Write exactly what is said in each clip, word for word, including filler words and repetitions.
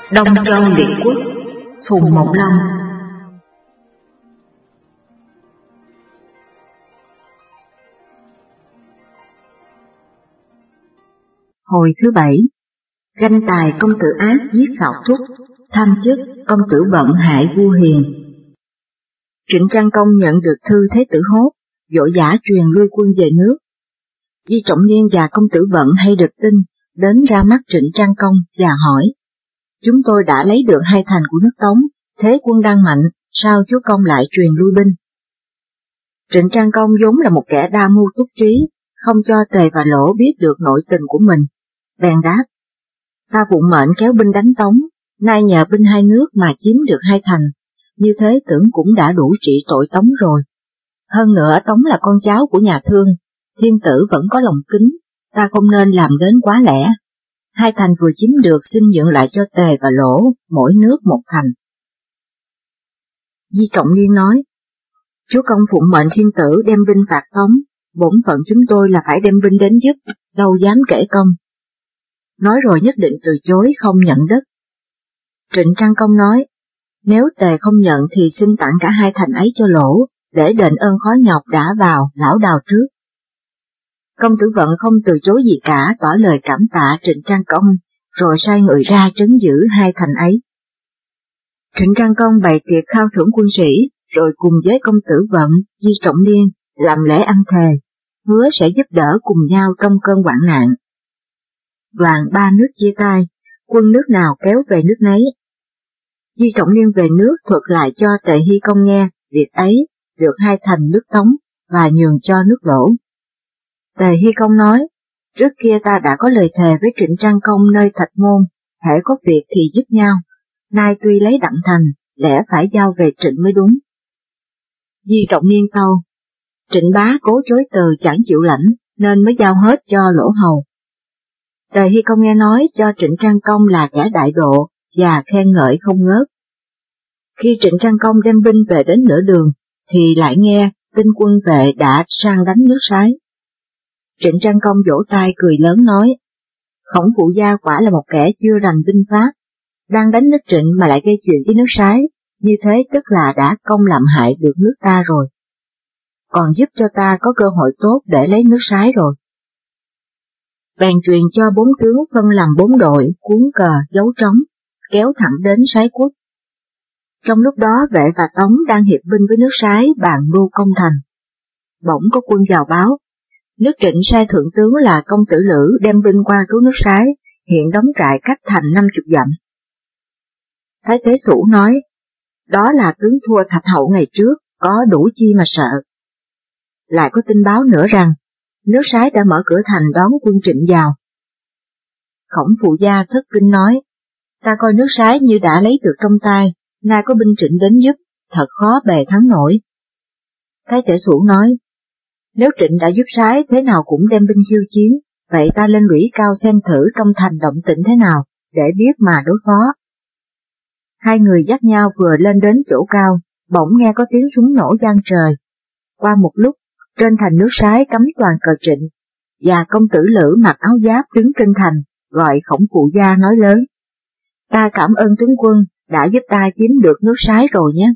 Đông Châu Liệt Quốc, Phùng Mộng Long. Hồi thứ bảy, ganh tài công tử ác giết Khảo Thúc, tham chức công tử bận hại vua Hiền. Trịnh Trang Công nhận được thư Thế tử Hốt, vội vã truyền lui quân về nước. Di Trọng Niên và công tử Vận hay được tin, đến ra mắt Trịnh Trang Công và hỏi: chúng tôi đã lấy được hai thành của nước Tống, thế quân đang mạnh, sao chúa công lại truyền lui binh? Trịnh Trang Công vốn là một kẻ đa mưu túc trí, không cho Tề và Lỗ biết được nội tình của mình, bèn đáp: ta vụng mệnh kéo binh đánh Tống, nay nhờ binh hai nước mà chiếm được hai thành, như thế tưởng cũng đã đủ trị tội Tống rồi. Hơn nữa Tống là con cháu của nhà Thương, thiên tử vẫn có lòng kính, ta không nên làm đến quá lẽ. Hai thành vừa chiếm được xin nhượng lại cho Tề và Lỗ, mỗi nước một thành. Di Trọng Niên nói: chúa công phụng mệnh thiên tử đem binh phạt Tống, bổn phận chúng tôi là phải đem binh đến giúp, đâu dám kể công. Nói rồi nhất định từ chối không nhận đất. Trịnh Trang Công nói: nếu Tề không nhận thì xin tặng cả hai thành ấy cho Lỗ, để đền ơn khó nhọc đã vào lão đào trước. Công tử Vận không từ chối gì cả, tỏ lời cảm tạ Trịnh Trang Công, rồi sai người ra trấn giữ hai thành ấy. Trịnh Trang Công bày tiệc khao thưởng quân sĩ, rồi cùng với công tử Vận, Di Trọng Niên làm lễ ăn thề, hứa sẽ giúp đỡ cùng nhau trong cơn hoạn nạn. Đoàn ba nước chia tay, quân nước nào kéo về nước nấy. Di Trọng Niên về nước thuật lại cho Tề Hy Công nghe việc ấy, được hai thành nước Tống và nhường cho nước Lỗ. Tề Hy Công nói: trước kia ta đã có lời thề với Trịnh Trang Công nơi Thạch Môn, hễ có việc thì giúp nhau, nay tuy lấy đặng thành, lẽ phải giao về Trịnh mới đúng. Di Trọng Niên tâu: Trịnh bá cố chối từ chẳng chịu lãnh, nên mới giao hết cho Lỗ hầu. Tề Hy Công nghe nói cho Trịnh Trang Công là kẻ đại độ, và khen ngợi không ngớt. Khi Trịnh Trang Công đem binh về đến nửa đường, thì lại nghe tin quân vệ đã sang đánh nước Sái. Trịnh Trang Công vỗ tay cười lớn nói: Khổng phụ gia quả là một kẻ chưa rành binh pháp, đang đánh nước Trịnh mà lại gây chuyện với nước Sái, như thế tức là đã công làm hại được nước ta rồi. Còn giúp cho ta có cơ hội tốt để lấy nước Sái rồi. Bèn truyền cho bốn tướng phân làm bốn đội, cuốn cờ, giấu trống, kéo thẳng đến Sái Quốc. Trong lúc đó Vệ và Tống đang hiệp binh với nước Sái bàn mưu công thành. Bỗng có quân vào báo: nước Trịnh sai thượng tướng là công tử Lữ đem binh qua cứu nước Sái, hiện đóng trại cách thành năm chục dặm. Thái Tế Sủ nói: đó là tướng thua Thạch Hậu ngày trước, có đủ chi mà sợ. Lại có tin báo nữa rằng, nước Sái đã mở cửa thành đón quân Trịnh vào. Khổng phụ gia thất kinh nói: ta coi nước Sái như đã lấy được trong tay, nay có binh Trịnh đến giúp, thật khó bề thắng nổi. Thái Tế Sủ nói: nếu Trịnh đã giúp Sái thế nào cũng đem binh siêu chiến, vậy ta lên lũy cao xem thử trong thành động tĩnh thế nào, để biết mà đối phó. Hai người dắt nhau vừa lên đến chỗ cao, bỗng nghe có tiếng súng nổ vang trời. Qua một lúc, trên thành nước Sái cắm toàn cờ Trịnh, và công tử Lữ mặc áo giáp đứng trên thành, gọi Khổng phụ gia nói lớn: ta cảm ơn tướng quân đã giúp ta chiếm được nước Sái rồi nhé.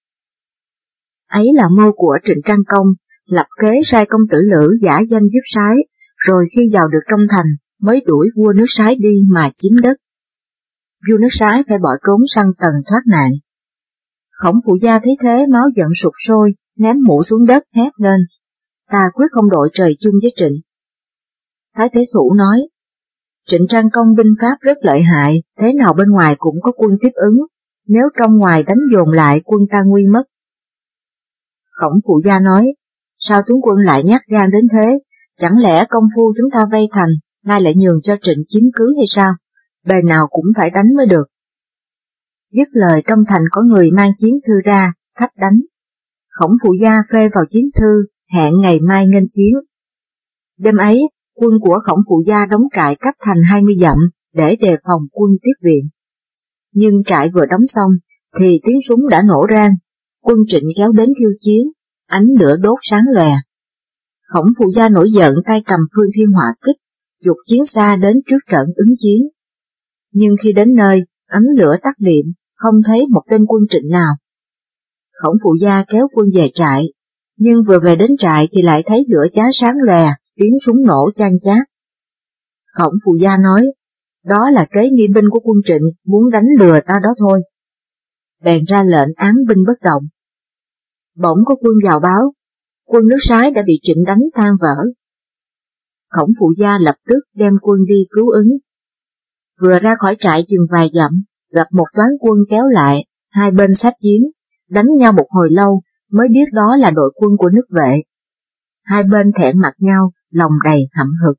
Ấy là mưu của Trịnh Trang Công, lập kế sai công tử Lữ giả danh giúp Sái, rồi khi vào được trong thành mới đuổi vua nước Sái đi mà chiếm đất. Vua nước Sái phải bỏ trốn sang Tần thoát nạn. Khổng phụ gia thấy thế máu giận sục sôi, ném mũ xuống đất hét lên: ta quyết không đội trời chung với Trịnh. Thái Tế Sủ nói: Trịnh Trang Công binh pháp rất lợi hại, thế nào bên ngoài cũng có quân tiếp ứng, nếu trong ngoài đánh dồn lại quân ta nguy mất. Khổng phụ gia nói: sao tướng quân lại nhát gan đến thế, chẳng lẽ công phu chúng ta vây thành, nay lại nhường cho Trịnh chiếm cứ hay sao, bề nào cũng phải đánh mới được. Dứt lời trong thành có người mang chiến thư ra, thách đánh. Khổng phụ gia phê vào chiến thư, hẹn ngày mai nghênh chiến. Đêm ấy, quân của Khổng phụ gia đóng trại cách thành hai mươi dặm, để đề phòng quân tiếp viện. Nhưng trại vừa đóng xong, thì tiếng súng đã nổ rang, quân Trịnh kéo đến khiêu chiến, ánh lửa đốt sáng lòe. Khổng phụ gia nổi giận tay cầm Phương Thiên Hỏa Kích, dục chiến xa đến trước trận ứng chiến. Nhưng khi đến nơi, ánh lửa tắt liệm, không thấy một tên quân Trịnh nào. Khổng Phụ Gia kéo quân về trại, nhưng vừa về đến trại thì lại thấy lửa cháy sáng lè, tiếng súng nổ chan chát. Khổng Phụ Gia nói, đó là kế nghi binh của quân Trịnh muốn đánh lừa ta đó thôi. Bèn ra lệnh án binh bất động. Bỗng có quân vào báo, quân nước Sái đã bị Trịnh đánh tan vỡ. Khổng Phụ Gia lập tức đem quân đi cứu ứng. Vừa ra khỏi trại chừng vài dặm, gặp một toán quân kéo lại, hai bên sát chiến, đánh nhau một hồi lâu mới biết đó là đội quân của nước Vệ. Hai bên thẹn mặt nhau, lòng đầy hậm hực.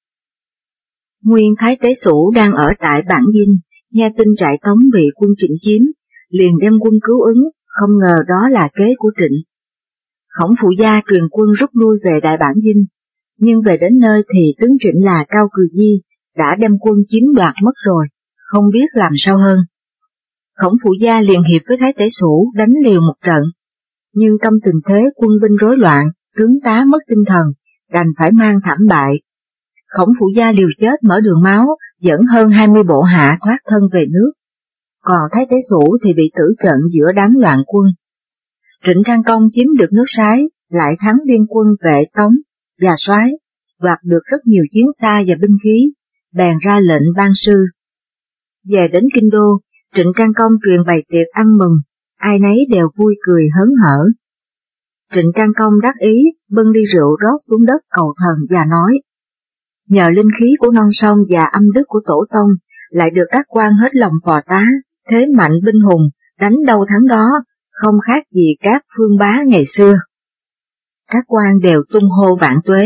Nguyên Thái Tế Sủ đang ở tại Bản Dinh, nghe tin trại Tống bị quân Trịnh chiếm, liền đem quân cứu ứng, không ngờ đó là kế của Trịnh. Khổng Phụ Gia truyền quân rút lui về Đại Bản Dinh, nhưng về đến nơi thì tướng Trịnh là Cao Cừ Di đã đem quân chiếm đoạt mất rồi, không biết làm sao hơn. Khổng Phụ Gia liền hiệp với Thái Tế Sủ đánh liều một trận, nhưng trong tình thế quân binh rối loạn, tướng tá mất tinh thần, đành phải mang thảm bại. Khổng Phụ Gia liều chết mở đường máu, dẫn hơn hai mươi bộ hạ thoát thân về nước. Còn Thái Tế Sủ thì bị tử trận giữa đám loạn quân. Trịnh Trang Công chiếm được nước Sái, lại thắng liên quân Vệ Tống, Già Soái, đoạt được rất nhiều chiến xa và binh khí, bèn ra lệnh ban sư. Về đến Kinh Đô, Trịnh Trang Công truyền bày tiệc ăn mừng, ai nấy đều vui cười hớn hở. Trịnh Trang Công đắc ý, bưng ly rượu rót xuống đất cầu thần và nói, nhờ linh khí của non sông và âm đức của tổ tông, lại được các quan hết lòng phò tá, thế mạnh binh hùng, đánh đâu thắng đó, không khác gì các phương bá ngày xưa. Các quan đều tung hô vạn tuế.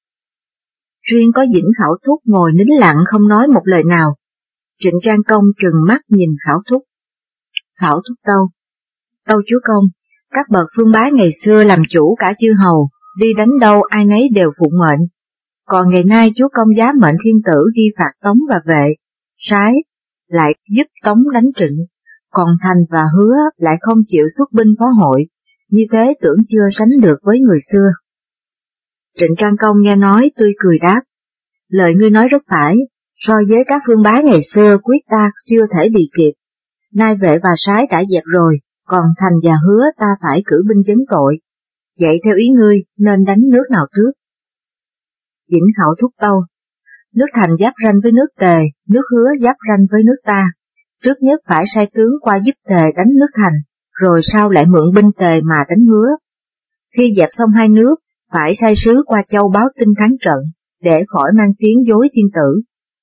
Riêng có Dĩnh Khảo Thúc ngồi nín lặng không nói một lời nào. Trịnh Trang Công trừng mắt nhìn Khảo Thúc. Khảo Thúc tâu, tâu chúa công, các bậc phương bá ngày xưa làm chủ cả chư hầu, đi đánh đâu ai nấy đều phụng mệnh. Còn ngày nay chúa công giá mệnh thiên tử đi phạt Tống và Vệ, Sái, lại giúp Tống đánh Trịnh, còn Thành và Hứa lại không chịu xuất binh phó hội, như thế tưởng chưa sánh được với người xưa. Trịnh Trang Công nghe nói tươi cười đáp, lời ngươi nói rất phải, so với các phương bá ngày xưa quyết ta chưa thể bị kịp, nay Vệ và Sái đã dẹp rồi, còn Thành và Hứa ta phải cử binh vấn tội, vậy theo ý ngươi nên đánh nước nào trước? Dĩnh Khảo Thúc tâu, nước Thành giáp ranh với nước Tề, nước Hứa giáp ranh với nước ta, trước nhất phải sai tướng qua giúp Tề đánh nước Thành, rồi sau lại mượn binh Tề mà đánh Hứa. Khi dẹp xong hai nước, phải sai sứ qua châu báo tin thắng trận, để khỏi mang tiếng dối thiên tử.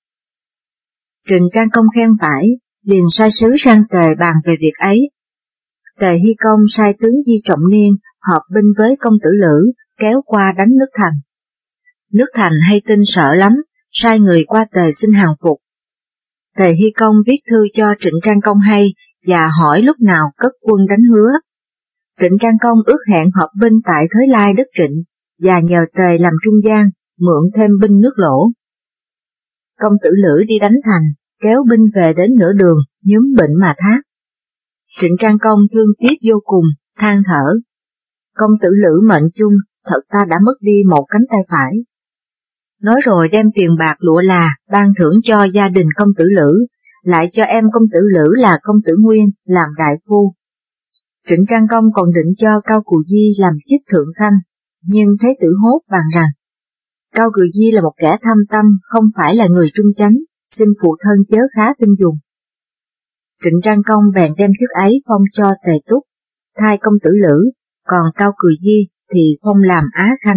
Trịnh Trang Công khen phải, liền sai sứ sang Tề bàn về việc ấy. Tề Hy Công sai tướng Di Trọng Niên hợp binh với công tử Lữ, kéo qua đánh nước Thành. Nước Thành hay tin sợ lắm, sai người qua Tề xin hàng phục. Tề Hy Công viết thư cho Trịnh Trang Công hay, và hỏi lúc nào cất quân đánh Hứa. Trịnh Trang Công ước hẹn hợp binh tại Thới Lai đất Trịnh, và nhờ Tề làm trung gian, mượn thêm binh nước Lỗ. Công tử Lữ đi đánh Thành, kéo binh về đến nửa đường, nhúm bệnh mà thác. Trịnh Trang Công thương tiếc vô cùng, than thở. Công tử Lữ mệnh chung, thật ta đã mất đi một cánh tay phải. Nói rồi đem tiền bạc lụa là, ban thưởng cho gia đình công tử Lữ, lại cho em công tử Lữ là công tử Nguyên làm đại phu. Trịnh Trang Công còn định cho Cao Cừ Di làm chức thượng khanh, nhưng Thế tử hốt bàn rằng, Cao Cừ Di là một kẻ tham tâm, không phải là người trung chánh, xin phụ thân chớ khá tin dùng. Trịnh Trang Công bèn đem chức ấy phong cho Tề Túc, thay công tử Lữ, còn Cao Cừ Di thì phong làm Á Khanh.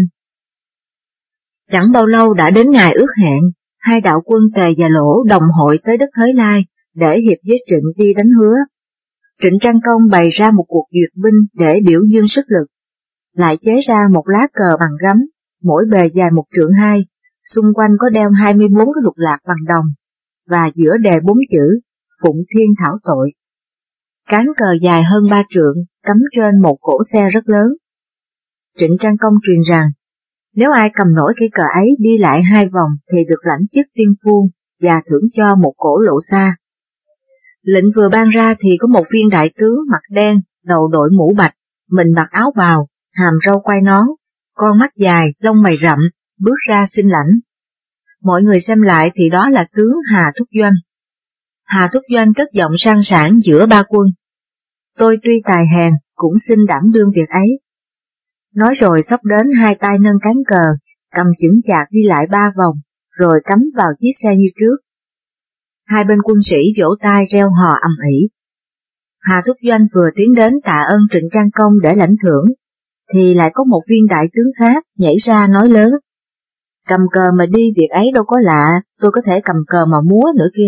Chẳng bao lâu đã đến ngày ước hẹn, hai đạo quân Tề và Lỗ đồng hội tới đất Thới Lai, để hiệp với Trịnh đi đánh Hứa. Trịnh Trang Công bày ra một cuộc duyệt binh để biểu dương sức lực, lại chế ra một lá cờ bằng gấm, mỗi bề dài một trượng hai, xung quanh có đeo hai mươi bốn cái lục lạc bằng đồng, và giữa đề bốn chữ, Phụng Thiên Thảo Tội. Cán cờ dài hơn ba trượng, cắm trên một cỗ xe rất lớn. Trịnh Trang Công truyền rằng, nếu ai cầm nổi cây cờ ấy đi lại hai vòng thì được lãnh chức tiên phu và thưởng cho một cỗ lộ xa. Lệnh vừa ban ra thì có một viên đại tướng mặt đen, đầu đội mũ bạch, mình mặc áo bào, hàm râu quai nón, con mắt dài, lông mày rậm, bước ra xin lãnh. Mọi người xem lại thì đó là tướng Hà Thúc Doanh. Hà Thúc Doanh cất giọng sang sảng giữa ba quân. Tôi tuy tài hèn, cũng xin đảm đương việc ấy. Nói rồi xốc đến hai tay nâng cán cờ, cầm chững chạc đi lại ba vòng, rồi cắm vào chiếc xe như trước. Hai bên quân sĩ vỗ tay reo hò ầm ĩ. Hà Thúc Doanh vừa tiến đến tạ ơn Trịnh Trang Công để lãnh thưởng, thì lại có một viên đại tướng khác nhảy ra nói lớn. Cầm cờ mà đi việc ấy đâu có lạ, tôi có thể cầm cờ mà múa nữa kia.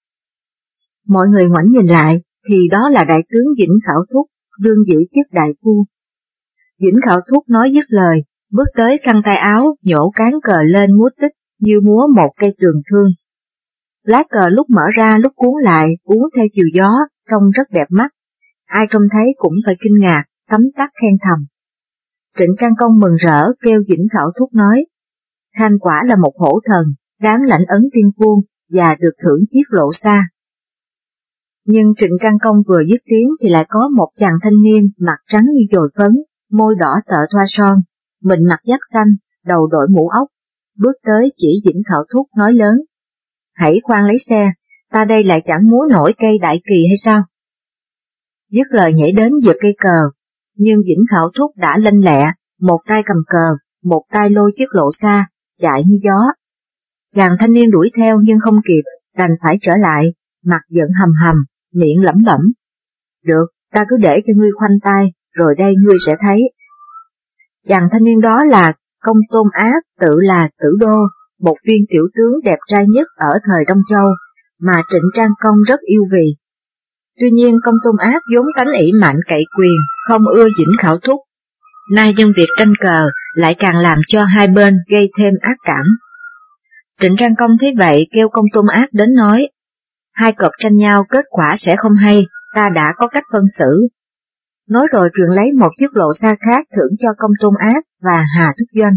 Mọi người ngoảnh nhìn lại, thì đó là đại tướng Vĩnh Khảo Thúc, đương giữ chức đại phu. Vĩnh Khảo Thúc nói dứt lời, bước tới khăn tay áo, nhổ cán cờ lên múa tích như múa một cây tường thương. Lá cờ lúc mở ra lúc cuốn lại, cuốn theo chiều gió, trông rất đẹp mắt. Ai trông thấy cũng phải kinh ngạc, tấm tắc khen thầm. Trịnh Trang Công mừng rỡ kêu Vĩnh Khảo Thúc nói, Khanh quả là một hổ thần, đáng lãnh ấn tiên quân và được thưởng chiếc lộ xa. Nhưng Trịnh Trang Công vừa dứt tiếng thì lại có một chàng thanh niên mặt trắng như dồi phấn, môi đỏ tợ thoa son, mình mặc giáp xanh, đầu đội mũ ốc, bước tới chỉ Vĩnh Khảo Thúc nói lớn. Hãy khoan lấy xe, ta đây lại chẳng múa nổi cây đại kỳ hay sao? Dứt lời nhảy đến giật cây cờ, nhưng Vĩnh Khảo Thúc đã lanh lẹ, một tay cầm cờ, một tay lôi chiếc lộ xa, chạy như gió. Chàng thanh niên đuổi theo nhưng không kịp, đành phải trở lại, mặt giận hầm hầm, miệng lẩm bẩm. Được, ta cứ để cho ngươi khoanh tay, rồi đây ngươi sẽ thấy. Chàng thanh niên đó là Công Tôn Ác, tự là Tử Đô, một viên tiểu tướng đẹp trai nhất ở thời Đông Châu, mà Trịnh Trang Công rất yêu vì. Tuy nhiên Công Tôn Ác vốn tánh ỷ mạnh cậy quyền, không ưa Vĩnh Khảo Thúc. Nay nhân việc tranh cờ lại càng làm cho hai bên gây thêm ác cảm. Trịnh Trang Công thấy vậy kêu Công Tôn Ác đến nói, hai cọp tranh nhau kết quả sẽ không hay, ta đã có cách phân xử. Nói rồi truyền lấy một chiếc lộ xa khác thưởng cho Công Tôn Ác và Hà Thúc Doanh.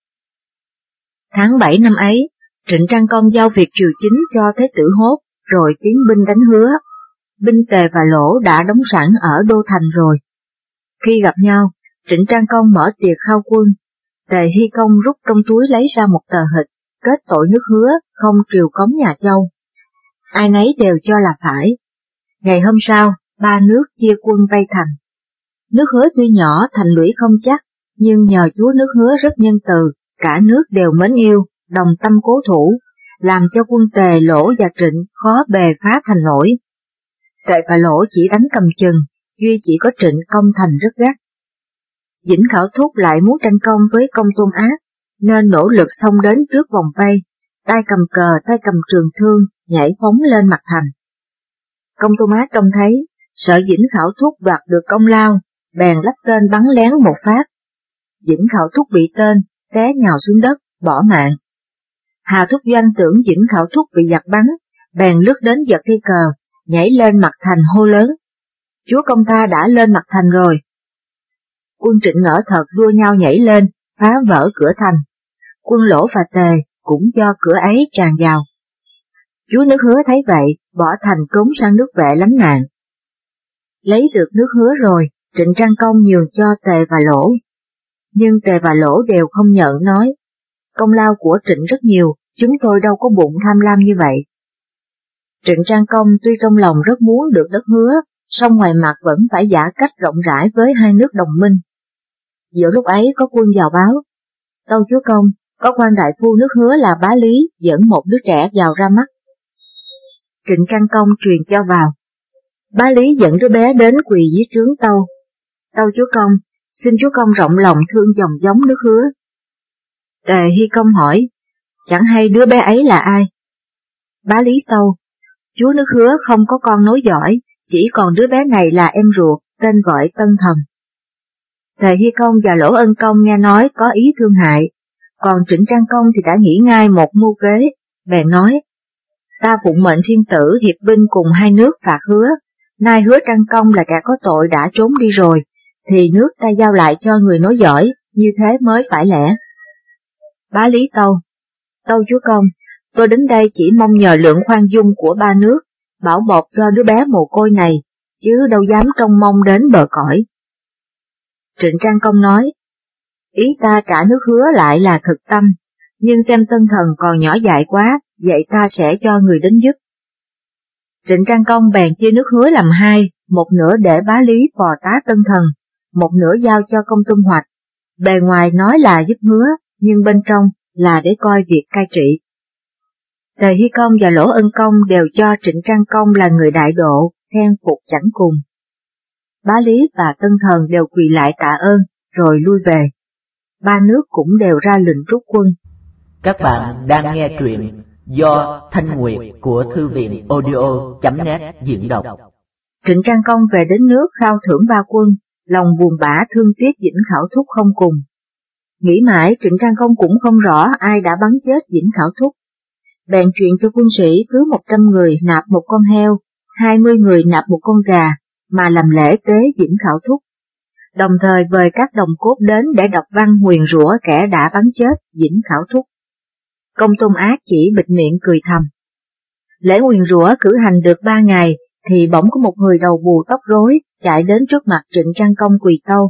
Tháng bảy năm ấy, Trịnh Trang Công giao việc triều chính cho Thế tử Hốt, rồi tiến binh đánh Hứa. Binh Tề và Lỗ đã đóng sẵn ở Đô Thành rồi. Khi gặp nhau, Trịnh Trang Công mở tiệc khao quân, Tề Hy Công rút trong túi lấy ra một tờ hịch, kết tội nước Hứa, không triều cống nhà Châu. Ai nấy đều cho là phải. Ngày hôm sau, ba nước chia quân vây thành. Nước Hứa tuy nhỏ, thành lũy không chắc, nhưng nhờ chúa nước Hứa rất nhân từ, cả nước đều mến yêu, đồng tâm cố thủ, làm cho quân Tề, Lỗ và Trịnh khó bề phá thành nổi. Tề và Lỗ chỉ đánh cầm chừng, duy chỉ có Trịnh công thành rất gắt. Vĩnh Khảo Thúc lại muốn tranh công với Công Tôn Ác, nên nỗ lực xông đến trước vòng vây, tay cầm cờ, tay cầm trường thương, nhảy phóng lên mặt thành. Công Tôn Ác trông thấy, sợ Vĩnh Khảo Thúc đoạt được công lao, bèn lắp tên bắn lén một phát. Vĩnh Khảo Thúc bị tên, té nhào xuống đất, bỏ mạng. Hà Thúc Doanh tưởng Vĩnh Khảo Thúc bị giặc bắn, bèn lướt đến giật cây cờ, nhảy lên mặt thành hô lớn. Chúa công ta đã lên mặt thành rồi. Quân Trịnh ngỡ thật đua nhau nhảy lên, phá vỡ cửa thành. Quân Lỗ và Tề cũng do cửa ấy tràn vào. Chúa nước Hứa thấy vậy, bỏ thành trốn sang nước Vệ lánh nạn. Lấy được nước Hứa rồi, Trịnh Trang Công nhường cho Tề và Lỗ. Nhưng Tề và Lỗ đều không nhận, nói, công lao của Trịnh rất nhiều, chúng tôi đâu có bụng tham lam như vậy. Trịnh Trang Công tuy trong lòng rất muốn được đất Hứa, song ngoài mặt vẫn phải giả cách rộng rãi với hai nước đồng minh. Giữa lúc ấy có quân vào báo, tâu chúa công, có quan đại phu nước Hứa là Bá Lý dẫn một đứa trẻ vào ra mắt. Trịnh Trang Công truyền cho vào. Bá Lý dẫn đứa bé đến quỳ dưới trướng tâu. Tâu chúa công, xin chúa công rộng lòng thương dòng giống nước Hứa. Tề Hy Công hỏi, chẳng hay đứa bé ấy là ai? Bá Lý tâu, chúa nước Hứa không có con nối dõi, chỉ còn đứa bé này là em ruột, tên gọi Tân Thần. Tề Hy Công và Lỗ Ân Công nghe nói có ý thương hại, còn Trịnh Trang Công thì đã nghĩ ngay một mưu kế, bèn nói, ta phụng mệnh thiên tử hiệp binh cùng hai nước phạt Hứa, nay Hứa Trang Công là kẻ có tội đã trốn đi rồi, thì nước ta giao lại cho người nối dõi, như thế mới phải lẽ. Bá Lý tâu, tâu chúa công, tôi đến đây chỉ mong nhờ lượng khoan dung của ba nước, bảo bọc cho đứa bé mồ côi này, chứ đâu dám trông mong đến bờ cõi. Trịnh Trang Công nói, ý ta trả nước Hứa lại là thực tâm, nhưng xem Tân Thần còn nhỏ dại quá, vậy ta sẽ cho người đến giúp. Trịnh Trang Công bèn chia nước hứa làm hai, một nửa để Bá Lý phò tá Tân Thần, một nửa giao cho Công Tung Hoạch. Bề ngoài nói là giúp hứa, nhưng bên trong là để coi việc cai trị. Tề Hy Công và Lỗ Ân Công đều cho Trịnh Trang Công là người đại độ, khen phục chẳng cùng. Bá Lý và Tân Thần đều quỳ lại tạ ơn, rồi lui về. Ba nước cũng đều ra lệnh rút quân. Các bạn đang nghe truyện do Thanh Nguyệt của Thư viện audio chấm net diễn đọc. Trịnh Trang Công về đến nước khao thưởng ba quân, lòng buồn bã thương tiếc Dĩnh Khảo Thúc không cùng. Nghĩ mãi Trịnh Trang Công cũng không rõ ai đã bắn chết Dĩnh Khảo Thúc. Bèn truyền cho quân sĩ cứ một trăm người nạp một con heo, hai mươi người nạp một con gà, mà làm lễ tế Dĩnh Khảo Thúc. Đồng thời mời các đồng cốt đến để đọc văn nguyền rủa kẻ đã bắn chết Dĩnh Khảo Thúc. Công Tôn Ác chỉ bịt miệng cười thầm. Lễ nguyền rủa cử hành được ba ngày, thì bỗng có một người đầu bù tóc rối chạy đến trước mặt Trịnh Trang Công quỳ tâu.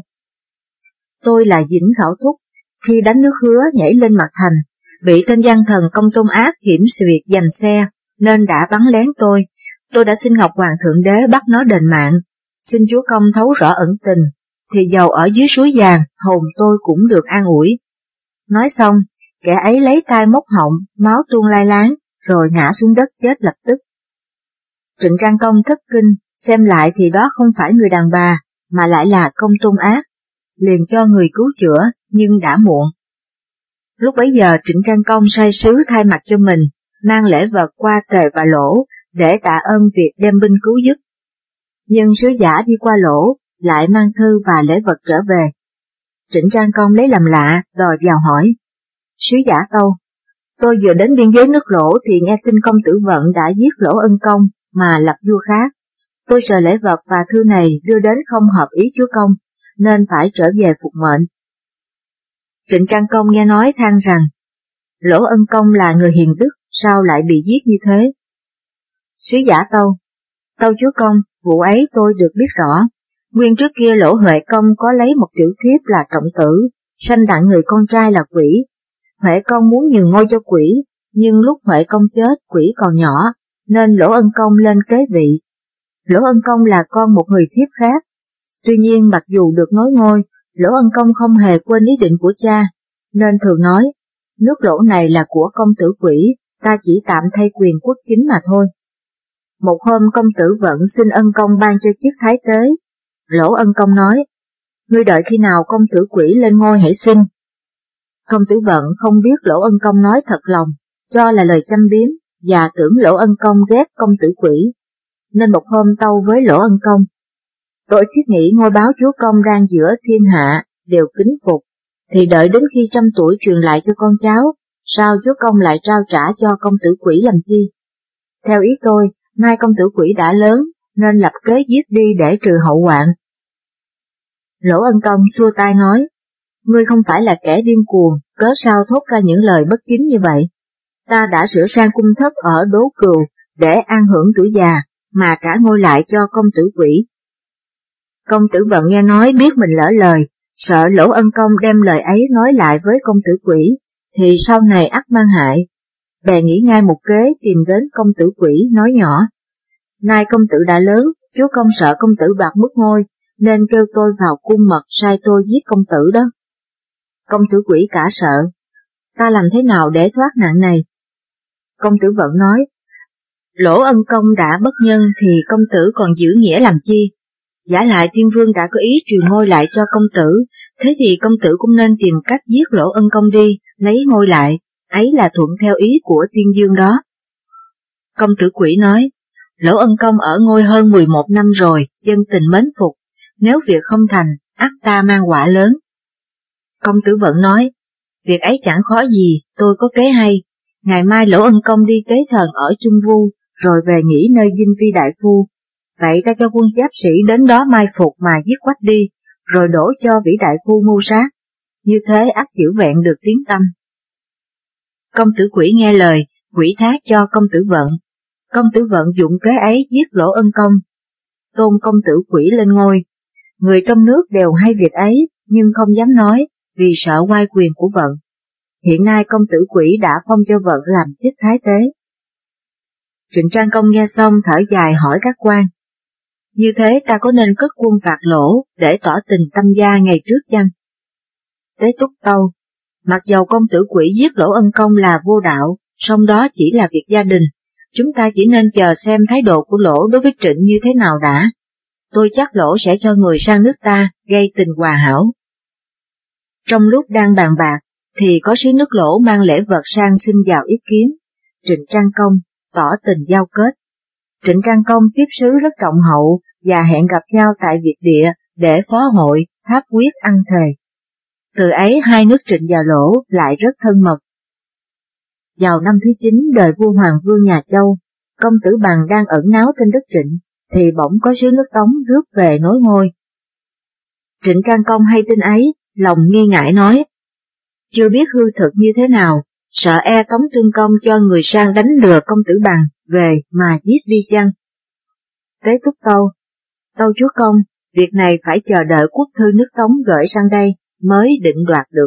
Tôi là Dĩnh Khảo Thúc, khi đánh nước hứa nhảy lên mặt thành, bị tên gian thần Công Tôn Ác hiểm việc giành xe, nên đã bắn lén tôi. Tôi đã xin Ngọc Hoàng Thượng Đế bắt nó đền mạng, xin Chúa Công thấu rõ ẩn tình, thì dầu ở dưới suối vàng, hồn tôi cũng được an ủi. Nói xong, kẻ ấy lấy tay móc họng, máu tuôn lai láng, rồi ngã xuống đất chết lập tức. Trịnh Trang Công thất kinh, xem lại thì đó không phải người đàn bà, mà lại là Công Tôn Ác, liền cho người cứu chữa, nhưng đã muộn. Lúc bấy giờ Trịnh Trang Công sai sứ thay mặt cho mình, mang lễ vật qua Tề và Lỗ, để tạ ơn việc đem binh cứu giúp. Nhưng sứ giả đi qua Lỗ, lại mang thư và lễ vật trở về. Trịnh Trang Công lấy làm lạ, đòi vào hỏi. Sứ giả tâu, tôi vừa đến biên giới nước Lỗ thì nghe tin Công Tử Vận đã giết Lỗ Ân Công mà lập vua khác. Tôi sợ lễ vật và thư này đưa đến không hợp ý Chúa Công, nên phải trở về phục mệnh. Trịnh Trang Công nghe nói than rằng, Lỗ Ân Công là người hiền đức, sao lại bị giết như thế? Sứ giả tâu, tâu Chúa Công, vụ ấy tôi được biết rõ. Nguyên trước kia Lỗ Huệ Công có lấy một tiểu thiếp là Trọng Tử, sanh đặng người con trai là Quỷ. Huệ Công muốn nhường ngôi cho Quỷ, nhưng lúc Huệ Công chết Quỷ còn nhỏ, nên Lỗ Ân Công lên kế vị. Lỗ Ân Công là con một người thiếp khác. Tuy nhiên mặc dù được nối ngôi, Lỗ Ân Công không hề quên ý định của cha, nên thường nói, nước Lỗ này là của công tử Quỷ, ta chỉ tạm thay quyền quốc chính mà thôi. Một hôm công tử Vận xin Ân Công ban cho chức thái tế. Lỗ Ân Công nói, ngươi đợi khi nào công tử Quỷ lên ngôi hãy xin. Công tử Vận không biết Lỗ Ân Công nói thật lòng, cho là lời châm biếm, và tưởng Lỗ Ân Công ghét công tử Quỷ, nên một hôm tâu với Lỗ Ân Công. Tôi thiết nghĩ ngôi báo Chúa Công đang giữa thiên hạ, đều kính phục, thì đợi đến khi trăm tuổi truyền lại cho con cháu, sao Chúa Công lại trao trả cho công tử Quỷ làm chi? Theo ý tôi, nay công tử Quỷ đã lớn, nên lập kế giết đi để trừ hậu hoạn. Lỗ Ân Công xua tay nói, ngươi không phải là kẻ điên cuồng, cớ sao thốt ra những lời bất chính như vậy? Ta đã sửa sang cung thất ở Đố Cừu, để an hưởng tuổi già, mà trả ngôi lại cho công tử Quỷ. Công tử Vận nghe nói biết mình lỡ lời, sợ Lỗ Ân Công đem lời ấy nói lại với công tử Quỷ, thì sau này ắt mang hại. Bèn nghĩ ngay một kế tìm đến công tử Quỷ nói nhỏ. Nay công tử đã lớn, Chúa Công sợ công tử bạc mất ngôi, nên kêu tôi vào cung mật sai tôi giết công tử đó. Công tử Quỷ cả sợ. Ta làm thế nào để thoát nạn này? Công tử Vận nói, Lỗ Ân Công đã bất nhân thì công tử còn giữ nghĩa làm chi? Giả lại Tiên Vương đã có ý truyền ngôi lại cho công tử, thế thì công tử cũng nên tìm cách giết Lỗ Ân Công đi, lấy ngôi lại, ấy là thuận theo ý của Tiên Dương đó. Công tử Quỷ nói, Lỗ Ân Công ở ngôi hơn mười một năm rồi, dân tình mến phục, nếu việc không thành, ắt ta mang quả lớn. Công tử Vận nói, việc ấy chẳng khó gì, tôi có kế hay, ngày mai Lỗ Ân Công đi tế thần ở Trung Vu, rồi về nghỉ nơi dinh vi đại phu. Vậy ta cho quân giáp sĩ đến đó mai phục mà giết quách đi, rồi đổ cho vĩ đại phu mưu sát, như thế ắt giữ vẹn được tiếng tâm. Công tử Quỷ nghe lời, quỷ thác cho công tử Vận. Công tử Vận dụng kế ấy giết Lỗ Ân Công, tôn công tử Quỷ lên ngôi. Người trong nước đều hay việc ấy, nhưng không dám nói, vì sợ oai quyền của Vận. Hiện nay công tử Quỷ đã phong cho Vận làm chức thái tế. Trịnh Trang Công nghe xong thở dài hỏi các quan: như thế ta có nên cất quân phạt Lỗ để tỏ tình tâm gia ngày trước chăng? Tế Túc tâu: mặc dầu công tử Quỷ giết Lỗ Ân Công là vô đạo, song đó chỉ là việc gia đình, chúng ta chỉ nên chờ xem thái độ của Lỗ đối với Trịnh như thế nào đã. Tôi chắc Lỗ sẽ cho người sang nước ta, gây tình hòa hảo. Trong lúc đang bàn bạc, thì có sứ nước Lỗ mang lễ vật sang xin vào ý kiến. Trịnh Trang Công tỏ tình giao kết. Trịnh Trang Công tiếp sứ rất trọng hậu và hẹn gặp nhau tại Việt Địa để phó hội, tháp quyết ăn thề. Từ ấy hai nước Trịnh và Lỗ lại rất thân mật. Vào năm thứ chín đời vua Hoàng Vương nhà Châu, công tử Bằng đang ẩn náu trên đất Trịnh, thì bỗng có sứ nước Tống rước về nối ngôi. Trịnh Trang Công hay tin ấy, lòng nghi ngại nói: chưa biết hư thực như thế nào, sợ e Tống Tương Công cho người sang đánh lừa công tử Bằng về mà giết đi chăng? Tế Túc tâu: tâu chúa công, việc này phải chờ đợi quốc thư nước Tống gửi sang đây mới định đoạt được.